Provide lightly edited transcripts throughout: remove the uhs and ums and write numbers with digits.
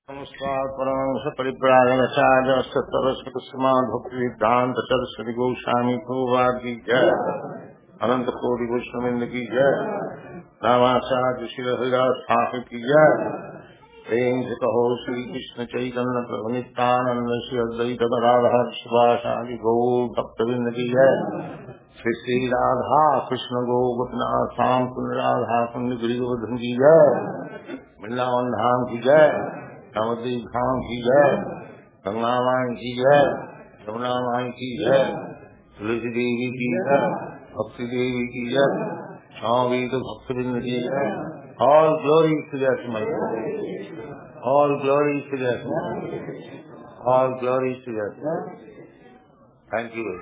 नमस्कार परमहंस परिव्राजकाचार्य सरस्वती भक्ति सिद्धांत सरस्वती गोस्वामी प्रभुपाद की जय। अनंत कोटि वैष्णववृंद की जय। रामाचार्य श्री हरिदास ठाकुर की जय। प्रेम से कहो श्री कृष्ण चैतन्य प्रभु नित्यानंद श्री अद्वैत गदाधर शिवासादि गौर भक्तवृंद की जय। श्री श्री राधा कृष्ण गोपनाथ श्याम कुंड राधा कुंड गिरिवर्धन की जय। वृंदावन धाम की जय। नवद्वीप धाम की जय। गंगा माई की जय। यमुना माई की जय। तुलसी देवी की जय। भक्ति देवी की जय। स्वामी तो भक्तवृंद की जय। All glory to that my all glory to that all glory to that. Thank you.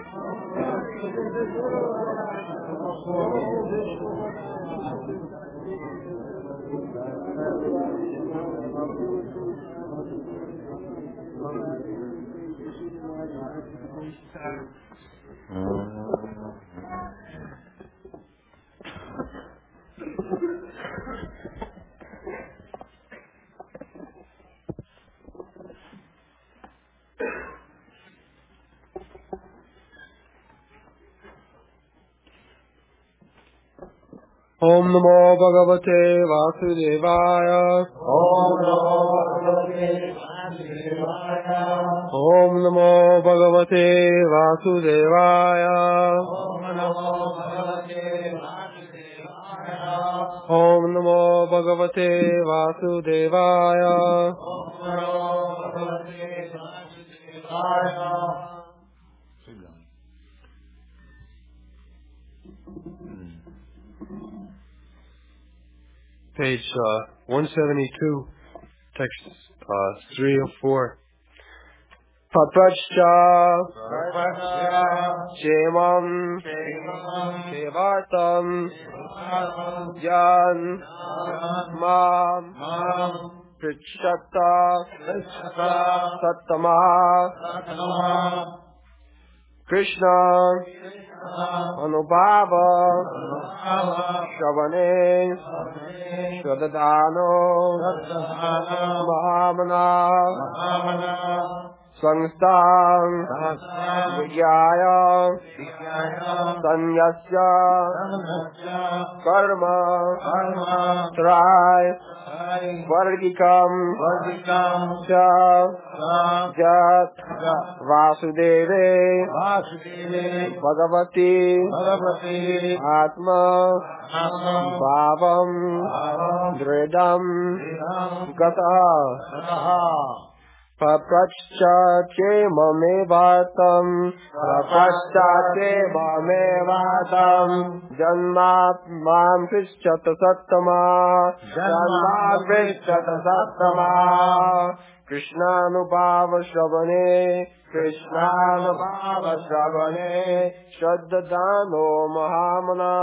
ओम नमो भगवते वासुदेवाय। ओम नमो भगवते वासुदेवाय। ओम नमो भगवते वासुदेवाय। ओम नमो भगवते वासुदेवाय। ओम नमो भगवते वासुदेवाय। ओम नमो भगवते वासुदेवाय। Page 172, text 3 of 4. Paprachcha Chemam Kevatam Jan Mam Prichata Sattama Krishna Anubhava Shravane Shradadano Mahamana Sangstam Vigyaya Sanyasya Karma Trai Vargikam Cha Jat Vasudeve Bhagavati Atma Bhavam Dridam Gata Paprachcha Chemamevatam Janma Mam Krishchata Sattama Krishnanubhava Shravane Shraddadano Mahamana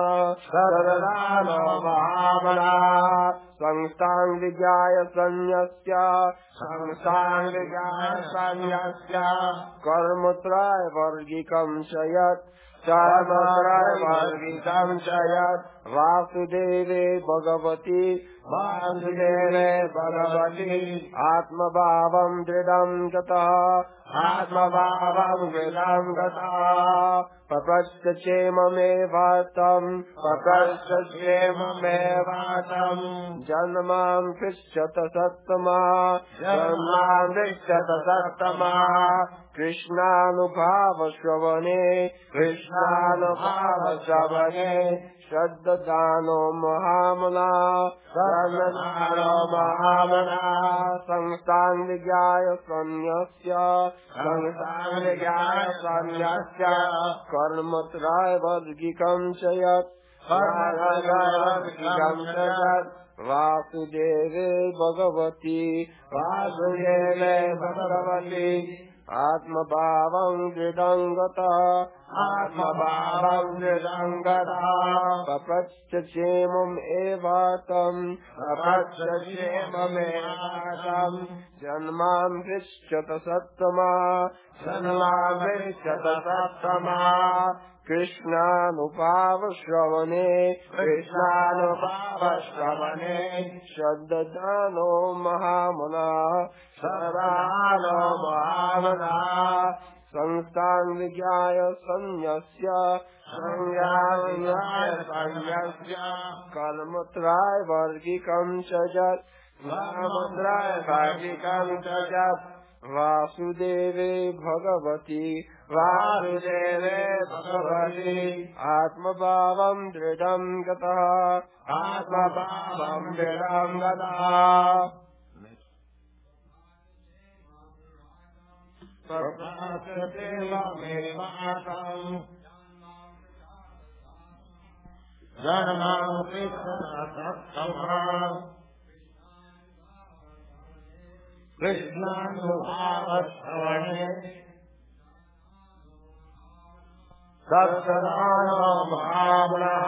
Sangsang Vigyaya Sanyasya Karmatra Vargikam Chayat Vasudeve Bhagavati Atma Bhavam Dridam Gata Paprachcha Chemamevatam Janmam Krishchata Sattama Krishnanubhava Shravane Shraddadano Mahamana Sangsang Vigyaya Sanyasya Karmatray Vargikam Chayat Vasudeve Bhagavati Atma Bhavam Dridangata Paprachcha Chemam Evatam Janmam Krishchata Sattama Krishnanubhava Shravane Shraddadano Mahamana दानो महामनाः संस्थां विज्ञाय संन्यस्य संज्ञाय संन्यस्य कर्मत्राय वर्गिकं च यत् कर्मत्राय वर्गिकं च यत् वासुदेवे भगवती आत्मभावं दृढं गतः आत्मभावं दृढं गतः कृष्णानुभावश्रवणे दर्शनानो महामनः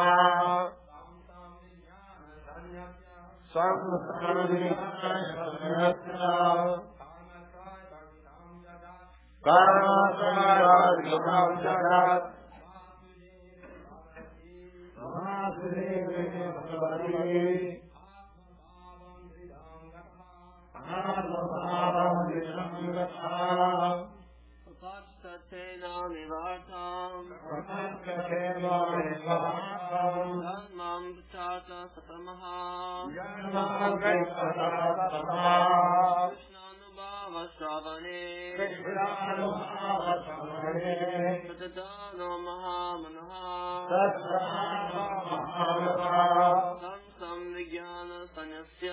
कर्मकार्यं जगत् कृष्णानुभावश्रवणे महामनः विज्ञान संन्यस्य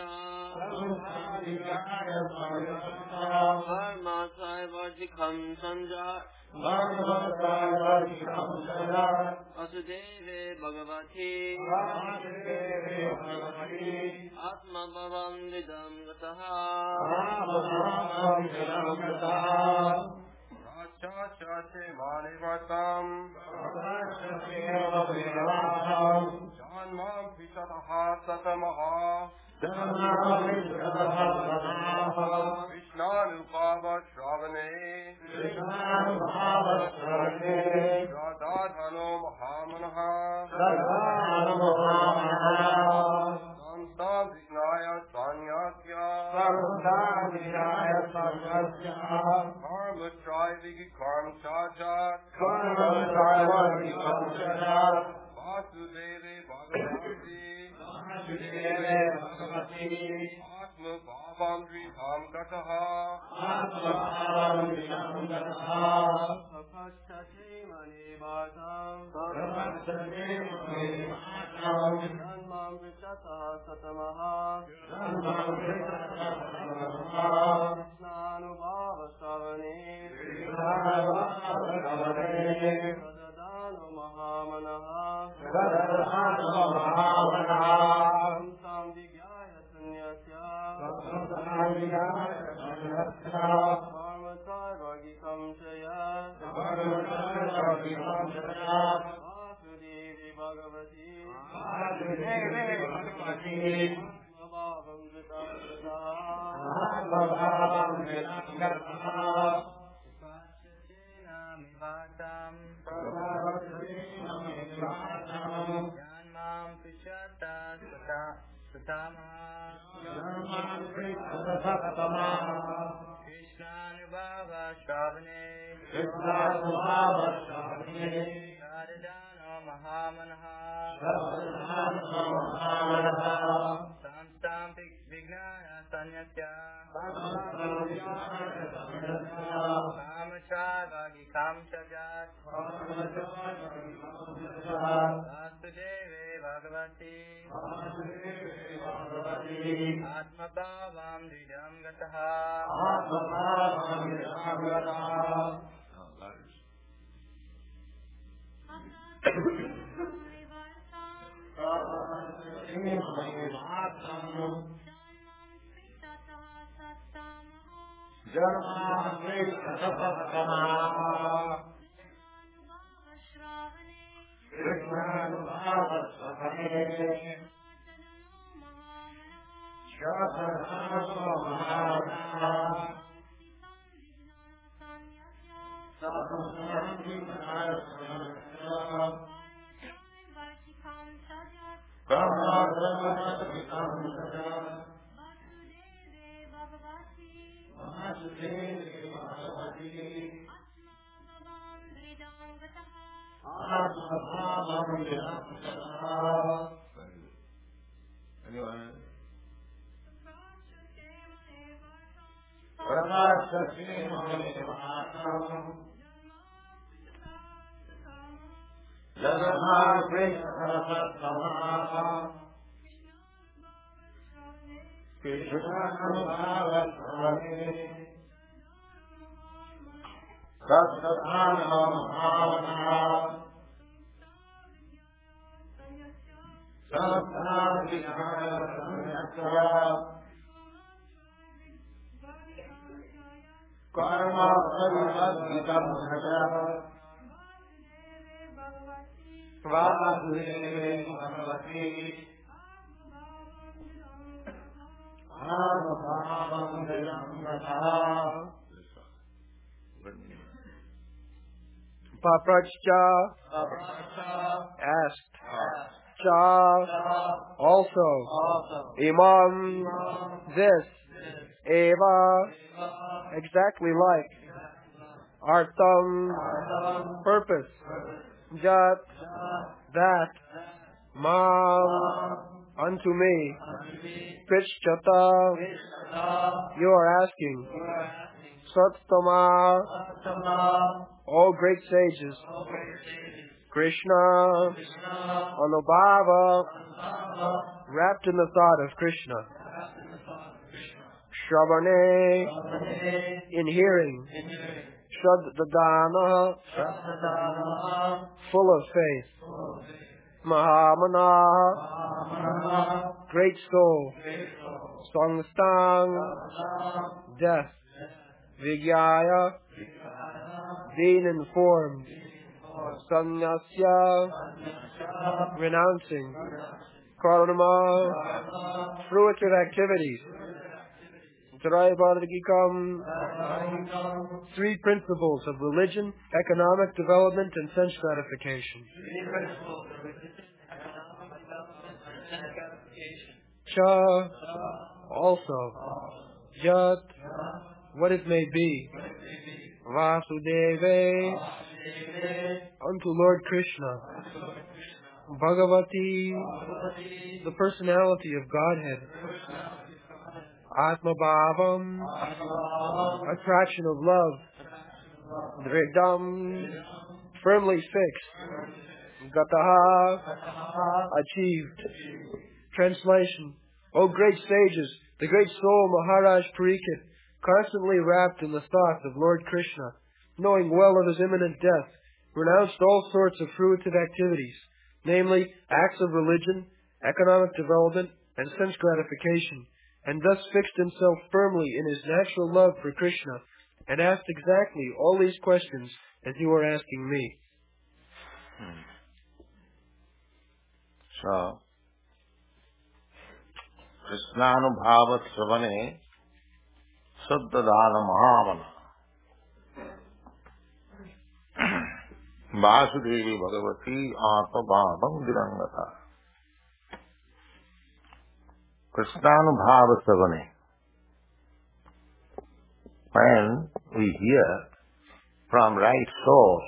कर्मत्रयवर्जिकं संजात वसुदेवे भगवती आत्मभावं दृढं गतः शास्त्रे मानिवतां जन्मां पितरः सतमः कृष्णानुभावश्रवणे राधाधनो महामनः संस्थां विज्ञाय संन्यस्य कर्मत्रयविधिकं च वासुदेवे भगवती आत्मभावं दृढं गतः जन्मां पृच्छतः सतमः कृष्णानुभावश्रवणे तददानो महामनः संस्थां विज्ञाय संन्यस्य कर्मत्रयवर्जिकं च यत् वासुदेवी भगवती आत्मभावं दृढं जन्मां पृच्छतः कृष्णानुभावश्रवणे राधाधनो महामनः संस्थां विज्ञान संन्यस्य कामचार्यवर्जिकं च यत् वासुदेवे भगवती आत्मभावं दृढं गतः Paprachcha asked. Cha also. Imam this. Eva exactly like. Artham purpose. Jat that. Mam unto me. Prishchata you are asking. Sattama all great sages. Krishna Anubhava wrapped in the thought of Krishna. Shravane in hearing. Shraddhana full of faith. Mahamana great soul. Sangstang death. Vigyaya being informed. Sannyasya renouncing. Karma fruitive activities. Traivargikam three principles of religion, economic development, and sense gratification. Cha also. Yat what it may be. Vasudeve unto Lord Krishna. Bhagavati the personality of Godhead. Atmabhavam attraction of love. Dridam firmly fixed. Gataha achieved. Translation. O great sages, the great soul Maharaj Parikshit, constantly wrapped in the thoughts of Lord Krishna, knowing well of his imminent death, renounced all sorts of fruitive activities, namely acts of religion, economic development, and sense gratification, and thus fixed himself firmly in his natural love for Krishna, and asked exactly all these questions as you are asking me. So, Krishnanubhava Sravane Saddadana Mahamana Vasudevi Bhagavati Atmabhavam Virangata. Krishnanubhava Sravane. When we hear from right source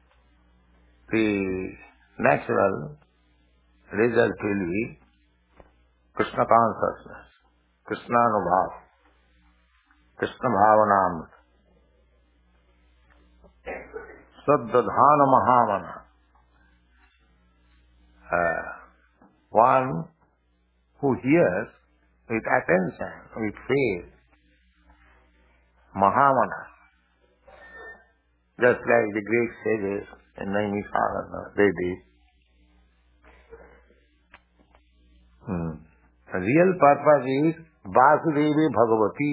the natural result will be Krishna consciousness, Krishnanubhava, Krishna Bhavanam, Saddadhana Mahamana. One who hears with attention, with faith, Mahamana, just like the great sages in Naimisarana, they did. The real purpose is Vasudevi Bhagavati.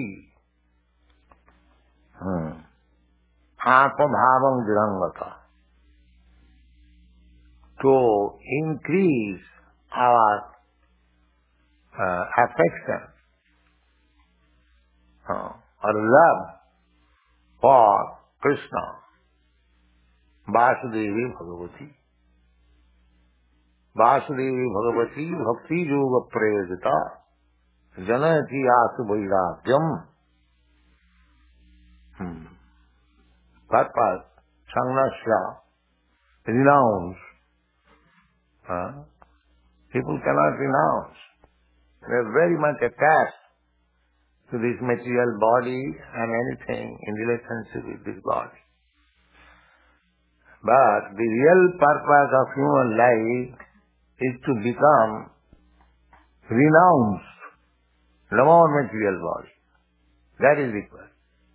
Atmabhavam Virangata. To increase our affection or love for Krishna. Vasudevi Bhagavati. Vasudevi Bhagavati Bhakti Yoga Prayajita Janati Asu Vairagyam Purpose, sangnasya, renounce. People cannot renounce. They are very much attached to this material body and anything in relationship with this body. But the real purpose of human life is to become renounced, no more material body. That is required.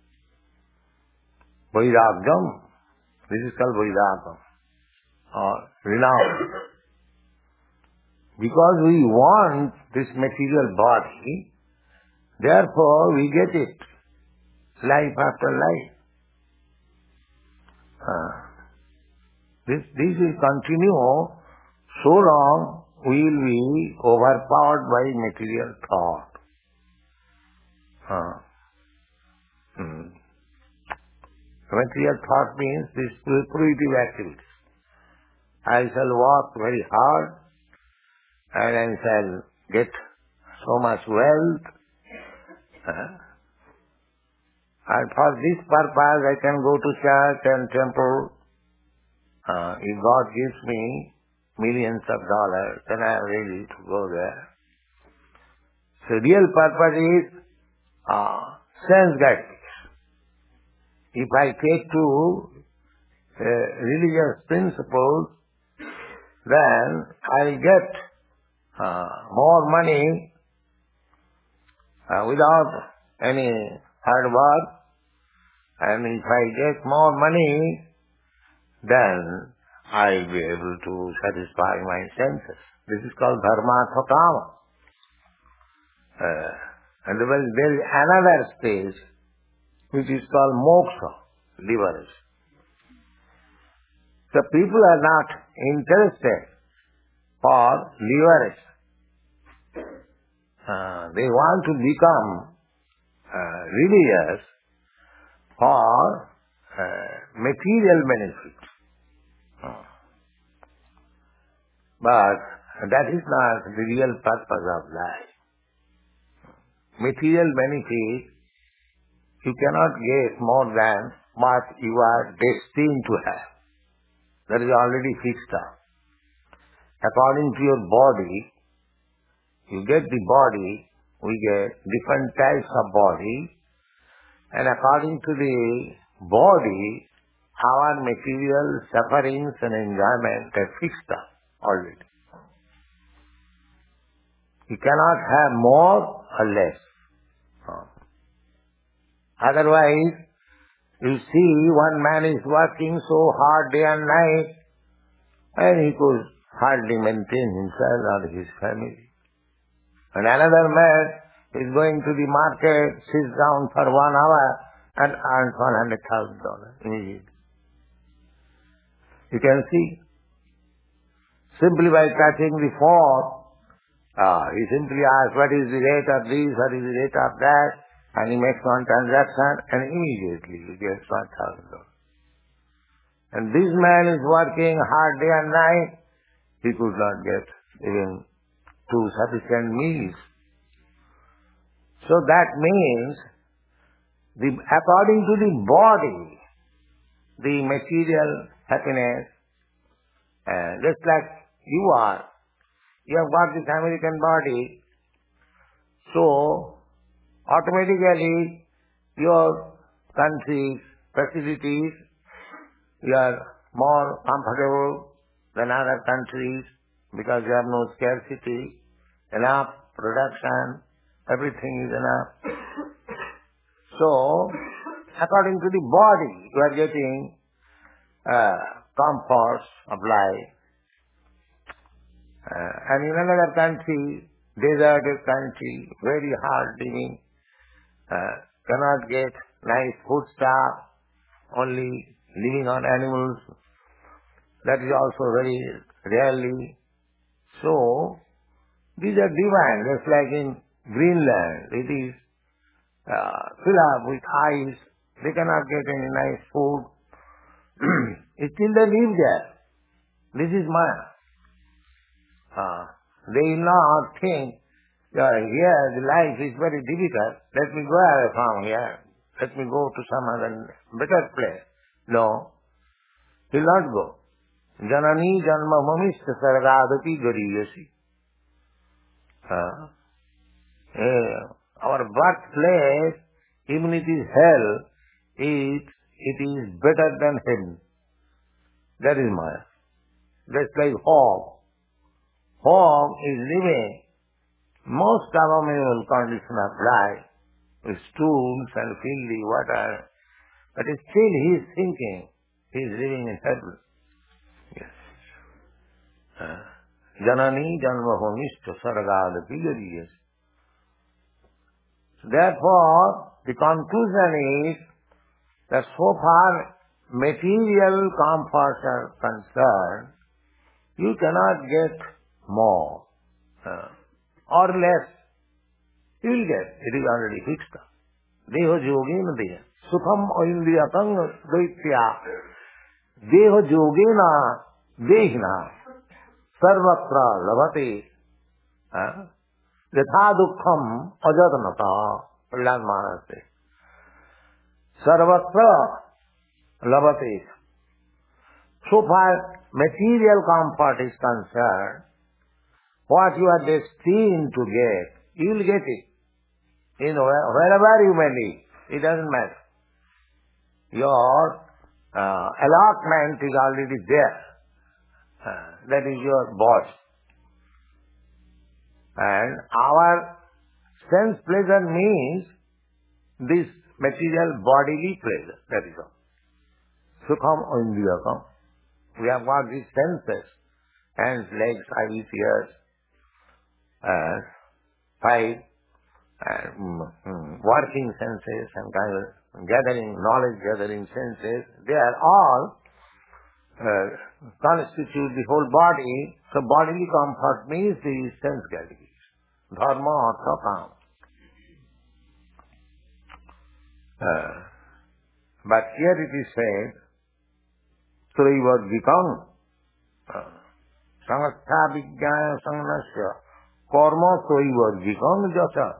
Vairāgyam, this is called vairāgyam, or renounce. Because we want this material body, therefore we get it, life after life. This will continue so long we will be overpowered by material thought. Material thought means this fruitive activity. I shall work very hard and I shall get so much wealth. And for this purpose I can go to church and temple. If God gives me millions of dollars, then I am ready to go there. So real purpose is sense gratification. If I take to religious principles, then I will get more money without any hard work. And if I get more money, then I will be able to satisfy my senses. This is called dharma kama. And there is another stage which is called moksha, liberation. The people are not interested for liberation. They want to become religious for material benefit. But that is not the real purpose of life. Material benefit, you cannot get more than what you are destined to have. That is already fixed up. According to your body, you get the body, we get different types of body, and according to the body, our material sufferings and enjoyment are fixed up already. You cannot have more or less. Otherwise, you see one man is working so hard day and night, and he could hardly maintain himself or his family. And another man is going to the market, sits down for 1 hour and earns $100,000 immediately. You can see, simply by touching the phone, he simply asks what is the rate of this, what is the rate of that, and he makes one transaction and immediately he gets $1,000. And this man is working hard day and night, he could not get even 2 sufficient meals. So that means, according to the body, the material happiness, just like you are, you have got this American body, so automatically your country's facilities, you are more comfortable than other countries because you have no scarcity, enough production, everything is enough. So, according to the body, you are getting comforts of life. And in another country, deserted country, very hard living, cannot get nice food stuff, only living on animals. That is also very rarely. So, these are divine, just like in Greenland, it is filled up with ice, they cannot get any nice food. Still they live there. This is Maya. They will not think, here the life is very difficult, let me go away from here. let me go to some other better place. No, he will not go. Janani janma mamishta sargadapi gariyasi. Our birthplace, even it is hell, it is better than heaven. That is Maya. That's like hog. Hog is living most abominable condition of life, with stools and filthy water, but still he is thinking he is living in heaven. Yes. Janani janma homishta sargadapi gariyasi. Therefore, the conclusion is that so far material comforts are concerned, you cannot get more or less. You will get. It is already fixed. Deho yogena deha. Sukham oindriyatang daitya. Deho yogena dehina. Sarvatra labhate. Yatha dukkham ajatanata. Prahlad Maharaj says. Sarvatra labhate. So far material comfort is concerned, what you are destined to get, you will get it. Wherever you may live, it doesn't matter. Your allotment is already there. That is your body. And our sense pleasure means this material bodily pleasure. That is all. Sukham indriyakam. We have got these senses, hands, legs, eyes, ears, five, working senses and kind of knowledge gathering senses. They are all constitute the whole body. So bodily comfort means the sense gratification. Dharma, artha, kama. But here it is said, Traivargikam Sangatha Vijnana Sangnasya Karma Traivargikam Jasa.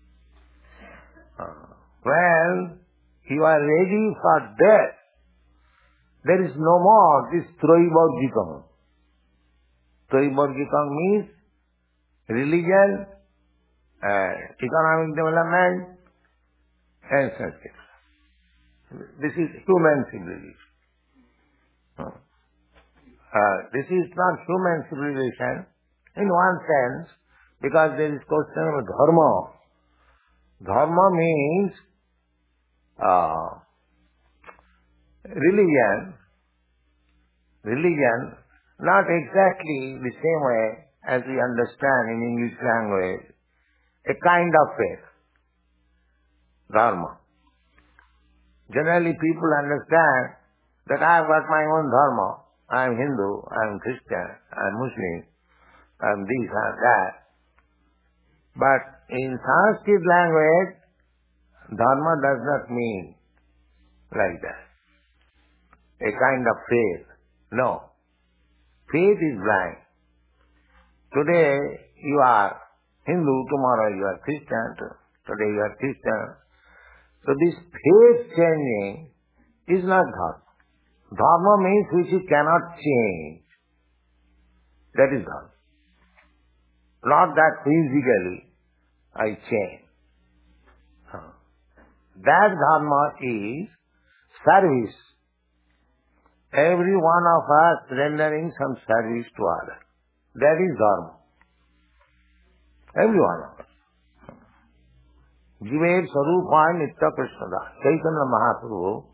When you are ready for death, there is no more this Traivargikam. Traivargikam means religion, economic development, and such. This is human civilization. This is not human civilization in one sense, because there is question of dharma. Dharma means religion. Religion, not exactly the same way as we understand in English language, a kind of faith. Dharma. Generally people understand that I have got my own dharma. I am Hindu, I am Christian, I am Muslim, I am this, I am that. But in Sanskrit language, dharma does not mean like that. A kind of faith. No. Faith is blind. Today you are Hindu, tomorrow you are Christian, today you are Christian. So this faith changing is not dharma. Dharma means which you cannot change. That is dharma. Not that physically I change. That dharma is service. Every one of us rendering some service to others. That is dharma. Every one of us. Jiver Sarupa Nitya Krishnada. Chaitanya Mahaprabhu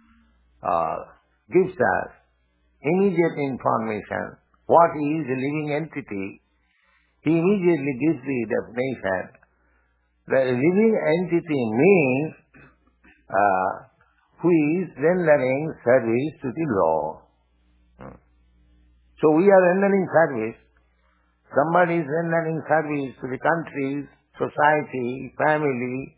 gives us immediate information what is a living entity. He immediately gives the definition. The living entity means who is rendering service to the law. So we are rendering service. Somebody is rendering service to the country, society, family,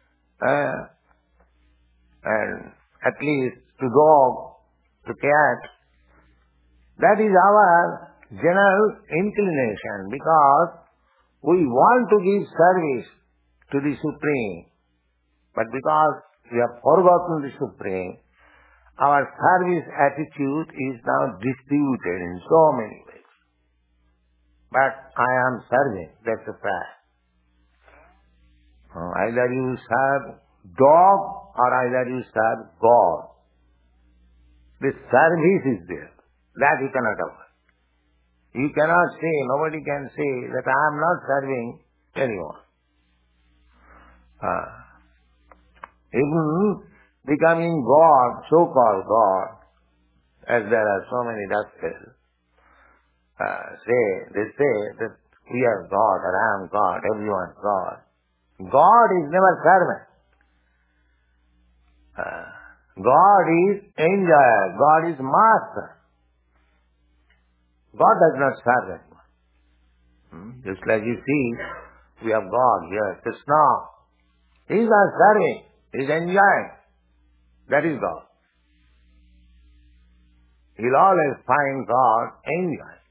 and at least to dog, to cat. That is our general inclination, because we want to give service to the Supreme. But because we have forgotten the Supreme, our service attitude is now distributed in so many ways. But I am serving, that's a fact. Either you serve dog or either you serve God. The service is there. That you cannot avoid. You cannot say, nobody can say that I am not serving anyone. Even becoming God, so-called God, as there are so many doctors, they say that we are God or I am God, everyone is God. God is never servant. God is enjoyer. God is master. God does not serve anyone. Just like you see, we have God here, Krishna. He is not serving. He is enjoying. That is God. You'll always find God enjoying.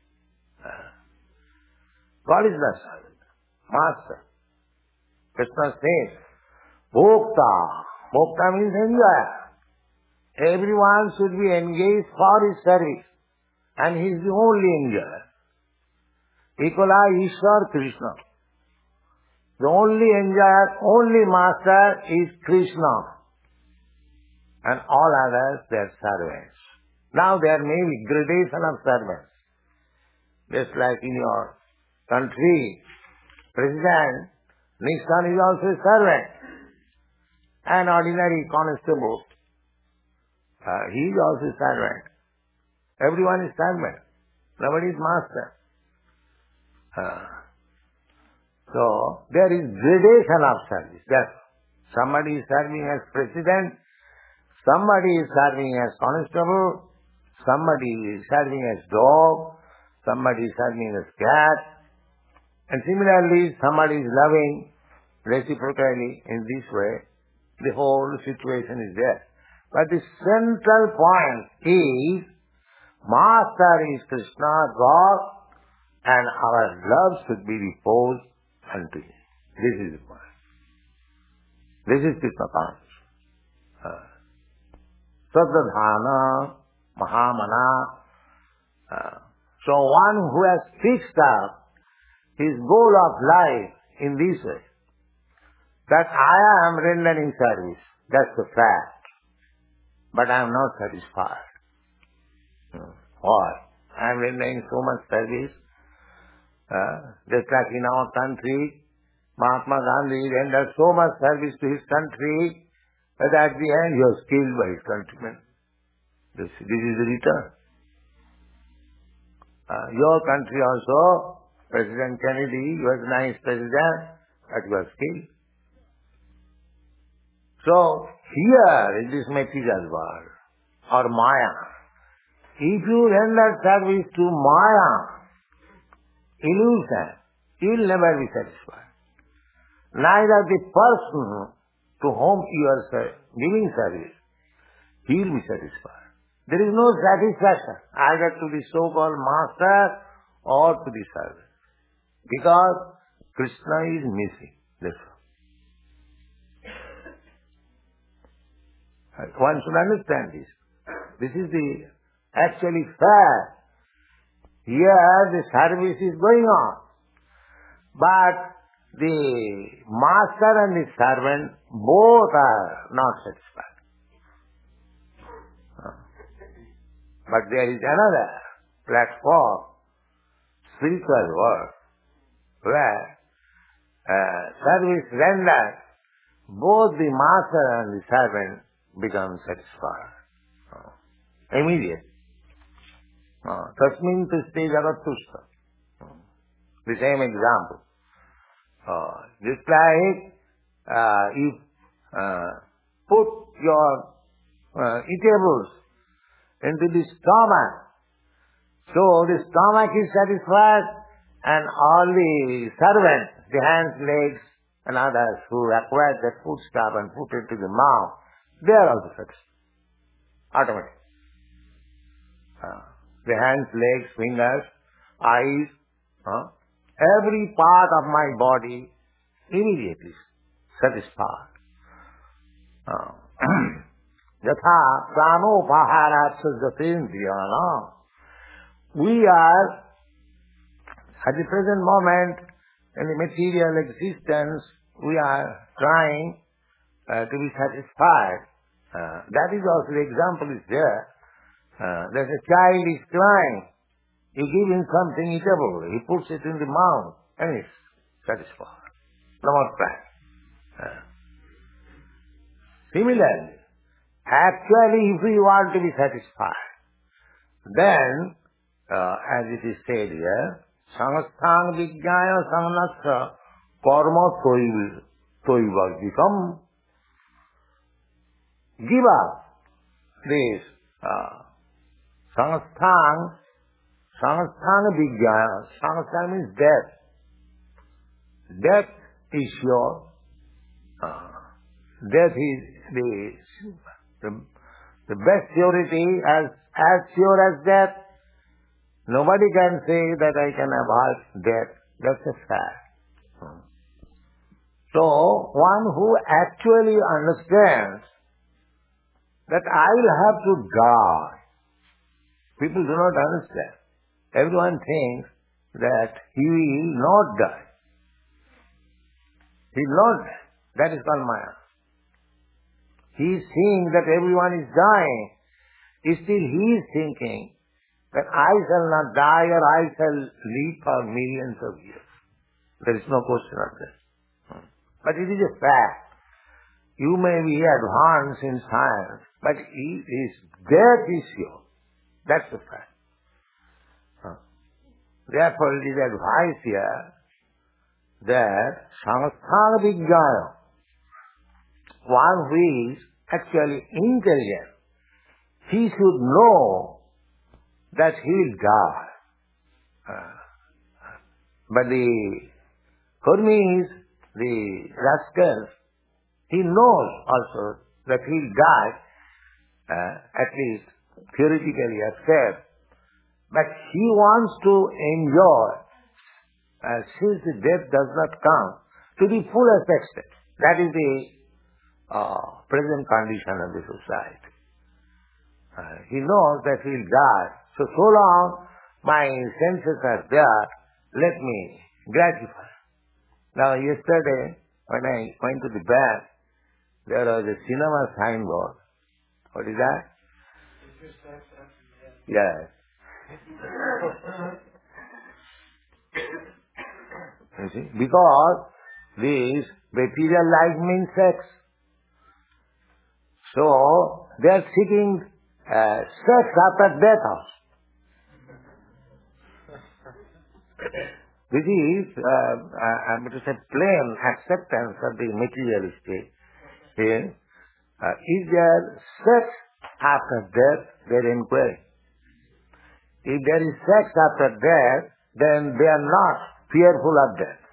God is not servant. Master. Krishna says, Bhokta. Bhokta means enjoyer. Everyone should be engaged for his service. And he is the only enjoyer. Ekala Ishwar Krishna. The only enjoyer, only master is Krishna. And all others, they are servants. Now there may be gradation of servants. Just like in your country, President Nixon is also a servant. An ordinary constable, he is also a servant. Everyone is servant. Nobody is master. So, there is gradation of service. Yes. Somebody is serving as president, somebody is serving as constable, somebody is serving as dog, somebody is serving as cat, and similarly, somebody is loving reciprocally in this way. The whole situation is there. But the central point is, Master is Krishna, God, and our love should be reposed unto Him. This is the point. This is Krishna consciousness. Sadadhana, Mahamana. So one who has fixed up his goal of life in this way, that I am rendering service, that's the fact. But I am not satisfied. Why? I am rendering so much service. Just like in our country, Mahatma Gandhi rendered so much service to his country that at the end he was killed by his countrymen. This is the return. Your country also, President Kennedy, he was a nice president, but he was killed. So, here in this material world, or Maya, if you render service to Maya, illusion, you will never be satisfied. Neither the person to whom you are giving service, he will be satisfied. There is no satisfaction either to the so-called master or to the servant. Because Krishna is missing. That's all. One should understand this. This is the actually fact. Here the service is going on. But the master and the servant both are not satisfied. But there is another platform, spiritual world, where service rendered, both the master and the servant become satisfied. Immediately. Tasmin tushte jagattushta. The same example. Just like you put your eatables into the stomach, so the stomach is satisfied and all the servants, the hands, legs and others who acquired that food stuff and put it to the mouth, they are also satisfied. Automatically. The hands, legs, fingers, eyes, every part of my body immediately satisfied. Yatha pranopahara sajatendriyana. We are, at the present moment, in the material existence, we are trying to be satisfied. That is also the example is there. That a child is crying. You give him something eatable. He puts it in the mouth and he's satisfied. No more crying. Similarly, actually if we want to be satisfied, then, as it is said here, samastang vijnaya samanassa karma toivagikam. Give up this samastang vijnaya. Samastang means death. Death is sure. Death is the best surety, as sure as death. Nobody can say that I can avoid death. That's a fact. So, one who actually understands that I will have to die. People do not understand. Everyone thinks that he will not die. He will not die. That is called Maya. He is seeing that everyone is dying. Still he is thinking that I shall not die or I shall live for millions of years. There is no question of that. But it is a fact. You may be advanced in science, but his death is sure. That's the fact. Therefore it is advised here that samastha vijnaya, one who is actually intelligent, he should know that he will die. But the Kurmis, the rascals, he knows also that he will die, at least theoretically accept, but he wants to enjoy, since the death does not come, to the fullest extent. That is the present condition of the society. He knows that he will die. So long my senses are there, let me gratify. Now yesterday, when I went to the bank, there was a cinema signboard. What is that? Yes. You see? Because this material life means sex. So, they are seeking sex after death also. This is, I'm going to say, plain acceptance of the materialistic. Is there sex after death? Their inquiry. If there is sex after death, then they are not fearful of death.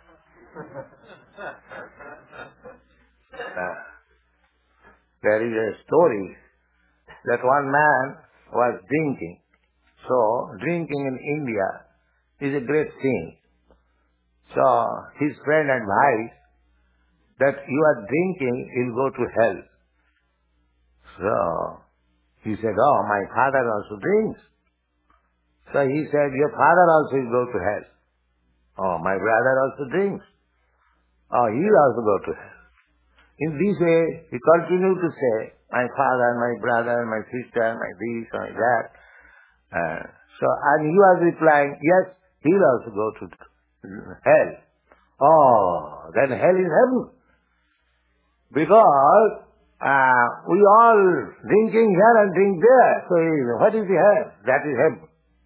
There is a story that one man was drinking. So, drinking in India is a great sin. So, his friend advised that you are drinking, you'll go to hell. So, he said, oh, my father also drinks. So he said, your father also will go to hell. Oh, my brother also drinks. Oh, he will also go to hell. In this way, he continued to say, my father, my brother, my sister, my this, my that. And he was replying, yes, he will also go to hell. Oh, then hell is heaven. Because we all drinking here and drink there. So what is the hell? That is heaven.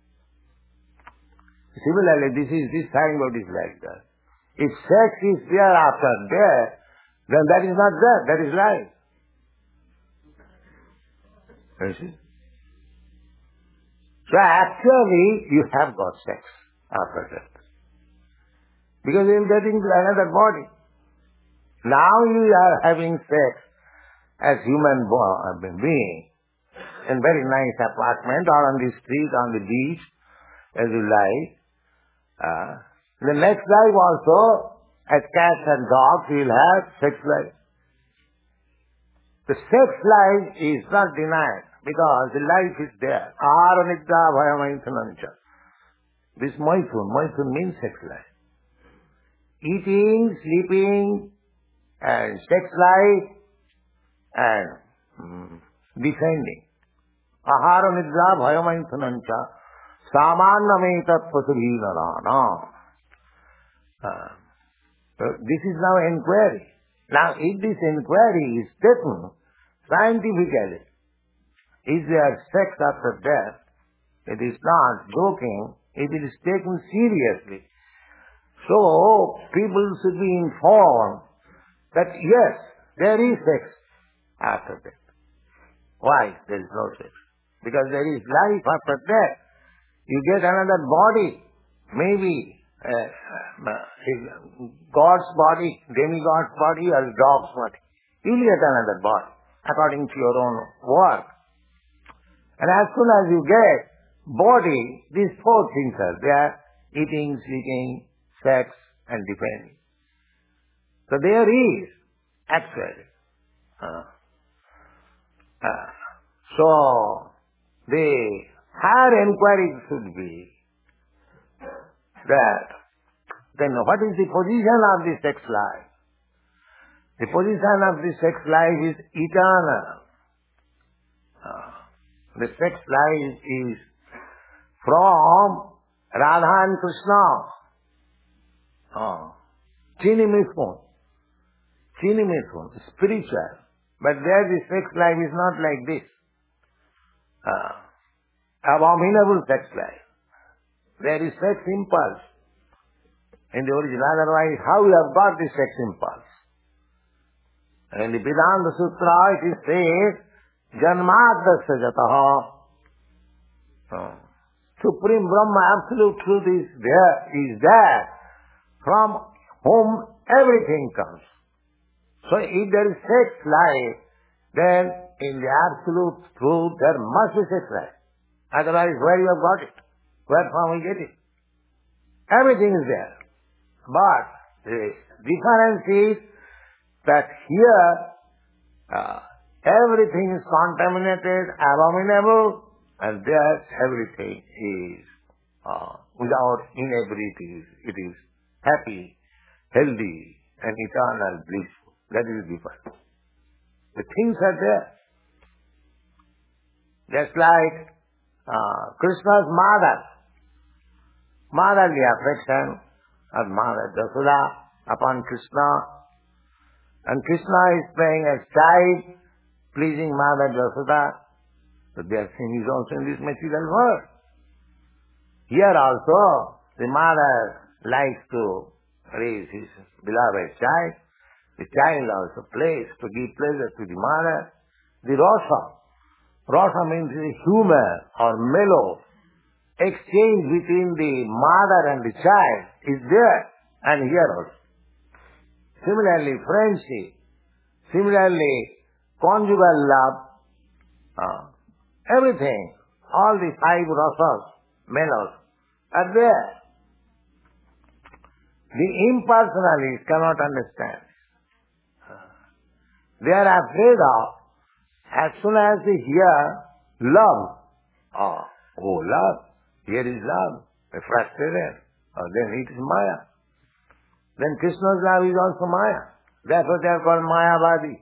Similarly, this signboard is like that. If sex is there after death, then that is not death, that is life. You see? So actually, you have got sex after death. Because you will get into another body. Now you are having sex as human being in very nice apartment or on the street, on the beach, as you like. The next life also, as cats and dogs, you will have sex life. The sex life is not denied because the life is there. Ahara nidra bhaya maithunancha. This maithun means sex life. Eating, sleeping, and sex life, and defending. Ahara nidra bhaya maithunancha. Samannamaitat pasubhinarana. This is now inquiry. Now, if this inquiry is taken scientifically, is there sex after death? It is not joking, it is taken seriously. So, people should be informed that yes, there is sex after death. Why there is no sex? Because there is life after death. You get another body, maybe God's body, demigod's body, or dog's body. You will get another body according to your own work. And as soon as you get body, these four things are there: eating, sleeping, sex, and defending. So there is actually. So the higher inquiry should be that then what is the position of the sex life? The position of the sex life is eternal. The sex life is from Radha and Krishna. Chini Mithun, spiritual. But there the sex life is not like this. Abominable sex life. There is sex impulse in the original. Otherwise, how you have got this sex impulse? In the Vedanta Sutra, it is said, Janmadasya jataha. Supreme Brahma, absolute truth is there, from whom everything comes. So if there is sex life, then in the absolute truth, there must be sex life. Otherwise, where you have got it? Where from we get it? Everything is there. But the difference is that here everything is contaminated, abominable, and there everything is without inebriety. It is happy, healthy, and eternal, blissful. That is the difference. The things are there. Just like Krishna's motherly affection of Mother Yashoda upon Krishna, and Krishna is playing as child, pleasing Mother Yashoda. So their sin is also in this material world. Here also, the mother likes to raise his beloved child. The child also plays to give pleasure to the mother. The Rasa means the humor or mellow exchange between the mother and the child is there, and here also. Similarly, friendship. Similarly, conjugal love. Everything, all the five rasas, mellows, are there. The impersonalists cannot understand. They are afraid of, as soon as they hear love, love, here is love, frustrated, then it is Maya. Then Krishna's love is also Maya. Therefore they are called Mayavadi.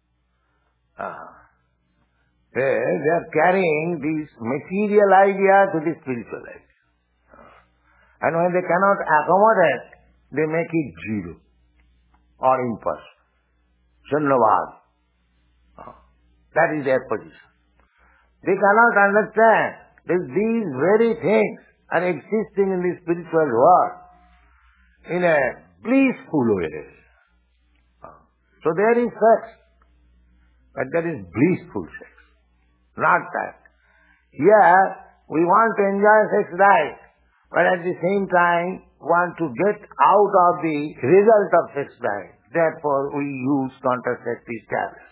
They are carrying this material idea to the spiritual idea. And when they cannot accommodate, they make it zero or impersonal. Shunyavad. That is their position. They cannot understand that these very things are existing in the spiritual world in a blissful way. So there is sex, but there is blissful sex, not that. Here, we want to enjoy sex life, but at the same time want to get out of the result of sex life. Therefore, we use contraceptive tablets.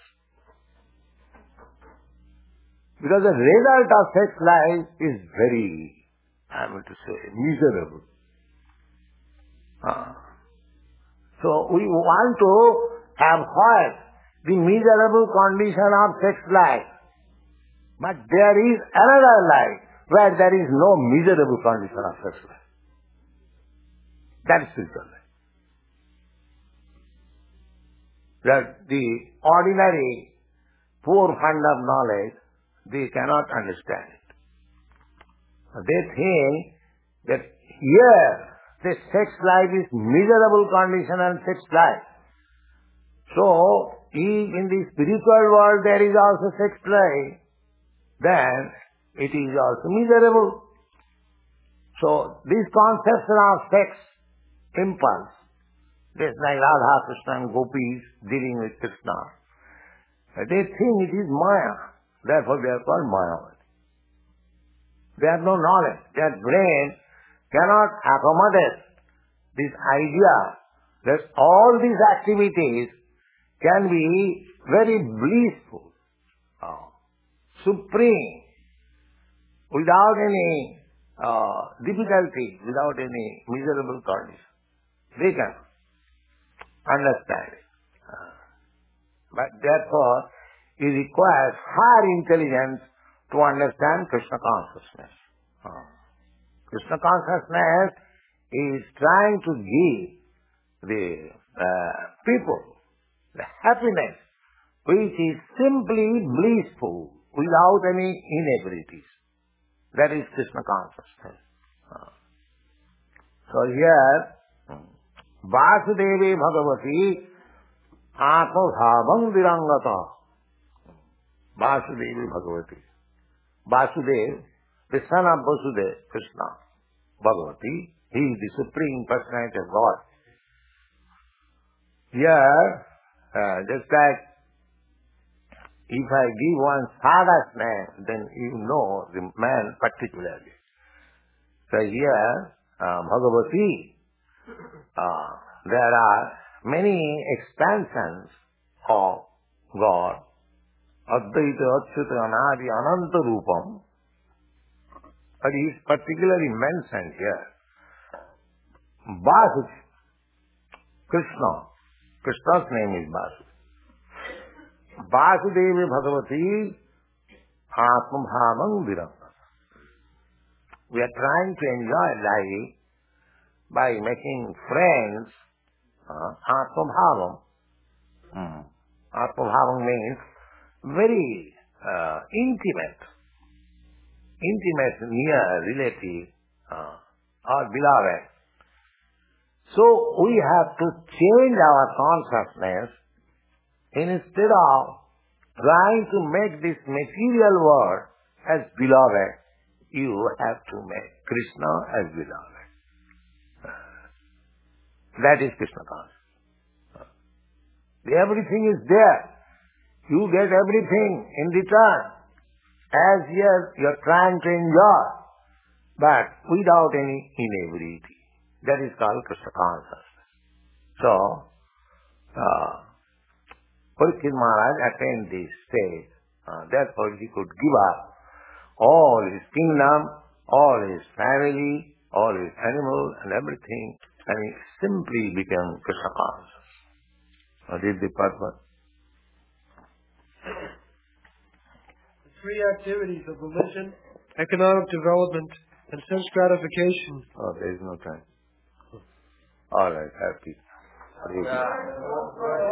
Because the result of sex life is very, miserable. So we want to avoid the miserable condition of sex life. But there is another life where there is no miserable condition of sex life. That is spiritual life. That the ordinary poor fund of knowledge, they cannot understand it. They think that here the sex life is miserable condition and sex life. So, if in the spiritual world there is also sex life, then it is also miserable. So, this conception of sex impulse, just like Radha, Krishna and gopis dealing with Krishna, they think it is Maya. Therefore they are called Mayavadi. They have no knowledge. Their brain cannot accommodate this idea that all these activities can be very blissful, supreme, without any difficulty, without any miserable condition. They can understand it. But therefore, it requires higher intelligence to understand Krishna consciousness. Krishna consciousness is trying to give the people the happiness which is simply blissful without any inabilities. That is Krishna consciousness. So here, Vasudevi Bhagavati Atma-bhavam virangata. Vasudevi Bhagavati. Vasudev, the son of Vasudeva, Krishna, Bhagavati, he is the Supreme Personality of God. Here, just like if I give one Sadha's name, then you know the man particularly. So here, Bhagavati, there are many expansions of God. Advaita, Achyuta, Anadi, Ananta Rupam. But he is particularly mentioned here. Vasudev, Krishna. Krishna's name is Vasudev. Vasudevi Bhagavati Atma-bhavam virangata. We are trying to enjoy life by making friends. Atma-bhavam. Atma-bhavam means very intimate, near relative or beloved. So we have to change our consciousness. Instead of trying to make this material world as beloved, you have to make Krishna as beloved. That is Krishna consciousness. Everything is there. You get everything in return as you're trying to enjoy, but without any inability. That is called Krishna consciousness. So, Parikshit Maharaj attained this stage. Therefore he could give up all his kingdom, all his family, all his animals and everything, and he simply became Krishna conscious. That is the purpose. The three activities of religion, economic development, and sense gratification. Oh, there is no time. All right, happy.